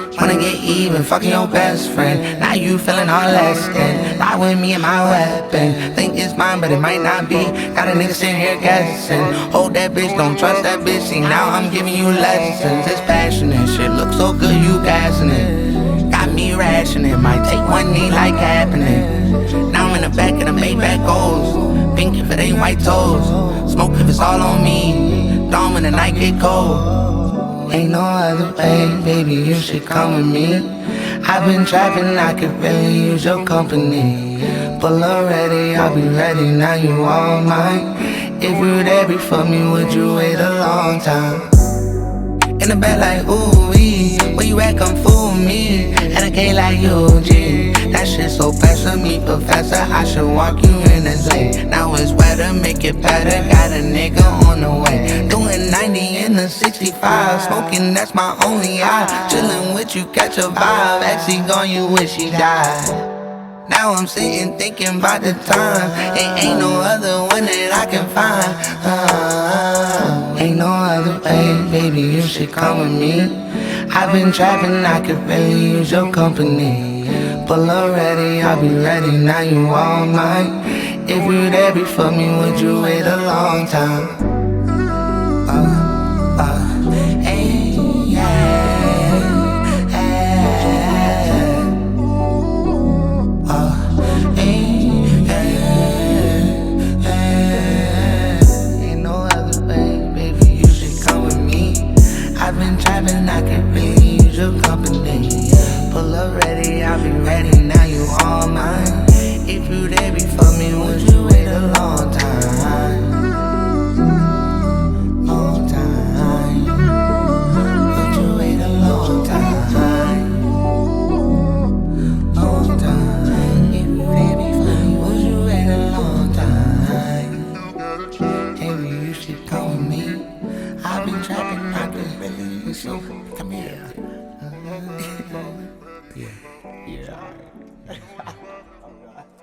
Wanna get even, fucking your best friend. Now you feeling all less than. Lie with me and my weapon. Think it's mine, but it might not be. Got a nigga sitting here guessing. Hold that bitch, don't trust that bitch. See, now I'm giving you lessons. It's passionate, shit look so good, you gassing it. Got me rationing, might take one knee like happening. Now I'm in the back of the Maybach goals. Pink if it ain't white toes. Smoke if it's all on me. Dawn when the night get cold. Ain't no other way, baby, you should come with me. I've been trapping, I could really use your company. Pull up ready, I'll be ready, now you all mine. If you there before me, would you wait a long time? In the bed like, ooh-wee, where you at, come fool me. At a K like UG, that shit so fast for me, professor, I should walk you in the lane. Now it's weather, make it better, got a nigga on the way. Doing 90 in the 65, smoking, that's my only eye. Chillin' with you, catch a vibe, actually gone, you wish she died. Now I'm sitting thinking about the time. Ain't no other one that I can find. Ain't no other way, baby, you should come with me. I've been trapping, I could really use your company. Pull up ready, I'll be ready, now you all mine. If you there before me, would you wait a long time? I've been trapping, I could really use your company. Pull up ready, I'll be ready, now you all mine. If you there before me, would you wait a long time? Long time. Would you wait a long time? Long time. If you there before me, would you wait a long time? Maybe you should come with me. I've been trapping, I could really use your. Come here. Yeah. Yeah.